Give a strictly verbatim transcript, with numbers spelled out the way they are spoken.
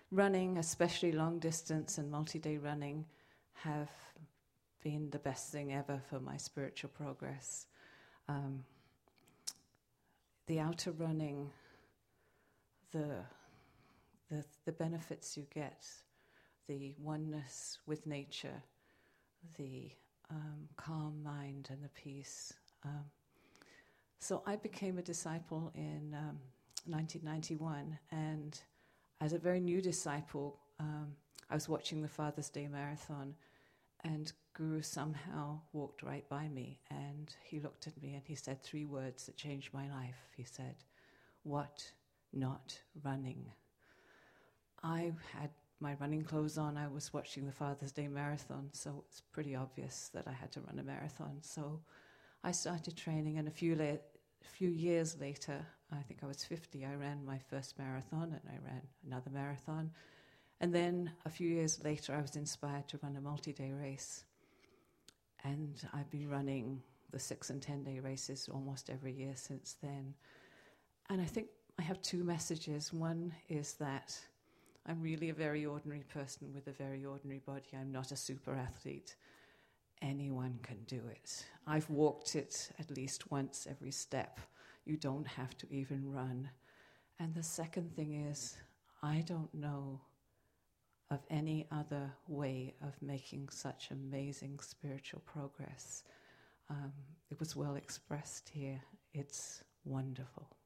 running, especially long distance and multi-day running, have been the best thing ever for my spiritual progress. Um, the outer running, the, the the benefits you get, the oneness with nature, the um, calm mind and the peace. Um, so I became a disciple in um, nineteen ninety-one, and as a very new disciple, um, I was watching the Father's Day Marathon, and Guru somehow walked right by me, and he looked at me and he said three words that changed my life. He said, "What? Not running." I had my running clothes on. I was watching the Father's Day Marathon, so it's pretty obvious that I had to run a marathon. So I started training, and a few, la- a few years later, I think I was fifty, I ran my first marathon, and I ran another marathon. And then a few years later, I was inspired to run a multi-day race. And I've been running the six and ten-day races almost every year since then. And I think I have two messages. One is that I'm really a very ordinary person with a very ordinary body. I'm not a super athlete. Anyone can do it. I've walked it at least once every step. You don't have to even run. And the second thing is, I don't know of any other way of making such amazing spiritual progress. Um, it was well expressed here. It's wonderful.